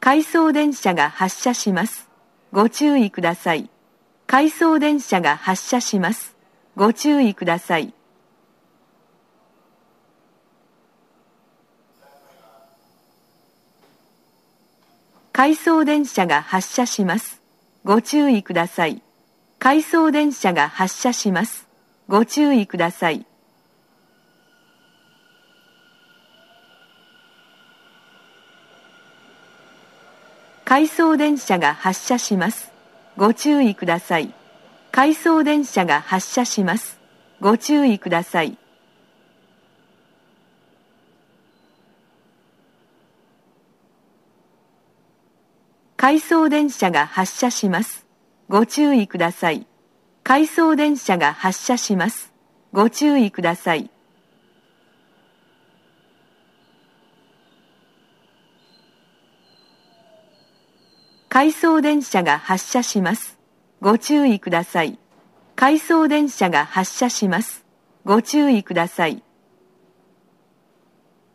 回送電車が発車します。ご注意ください。回送電車が発車します。ご注意ください。回送電車が発車します。ご注意ください。回送電車が発車します。ご注意ください。回送電車が発車します。ご注意ください。回送電車が発車します。ご注意ください。回送電車が発車します。ご注意ください。回送電車が発車します。ご注意ください。回送電車が発車します。ご注意ください。回送電車が発車します。ご注意ください。